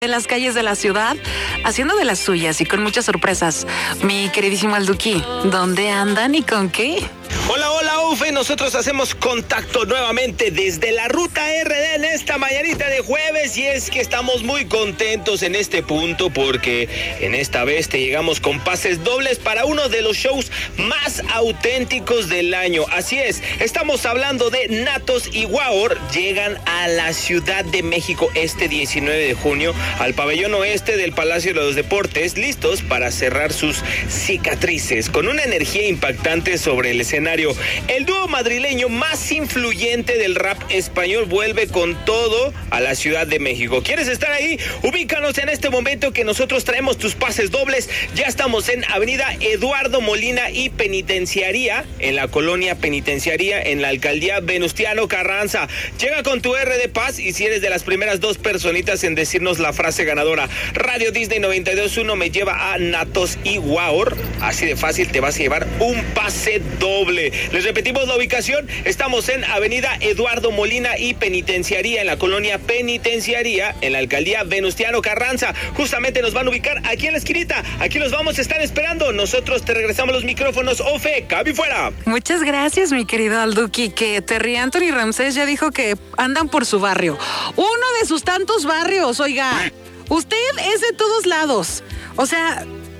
en las calles de la ciudad, haciendo de las suyas y con muchas sorpresas. Mi queridísimo Alduki, ¿dónde andan y con qué? Hola, hola, Ufe. Nosotros hacemos contacto nuevamente desde la Ruta RD en esta mañanita de jueves, y es que estamos muy contentos en este punto porque en esta vez te llegamos con pases dobles para uno de los shows más auténticos del año. Así es, estamos hablando de Natos y Guaor. Llegan a la Ciudad de México este 19 de junio al pabellón oeste del Palacio de los Deportes, listos para cerrar sus cicatrices con una energía impactante sobre el escenario. El dúo madrileño más influyente del rap español vuelve con todo a la Ciudad de México. ¿Quieres estar ahí? Ubícanos en este momento que nosotros traemos tus pases dobles. Ya estamos en Avenida Eduardo Molina y Penitenciaría, en la colonia Penitenciaría, en la alcaldía Venustiano Carranza. Llega con tu R de Paz, y si eres de las primeras dos personitas en decirnos la frase ganadora, Radio Disney 92.1 me lleva a Natos y Guaor, así de fácil te vas a llevar un pase doble. Les repetimos la ubicación. Estamos en Avenida Eduardo Molina y Penitenciaría, en la colonia Penitenciaría, en la alcaldía Venustiano Carranza. Justamente nos van a ubicar aquí en la esquinita. Aquí los vamos a estar esperando. Nosotros te regresamos los micrófonos. Ofe, cabi fuera. Muchas gracias, mi querido Alduki, que Terry Anthony Ramsés ya dijo que andan por su barrio. Uno de sus tantos barrios, oiga. Usted es de todos lados. O sea,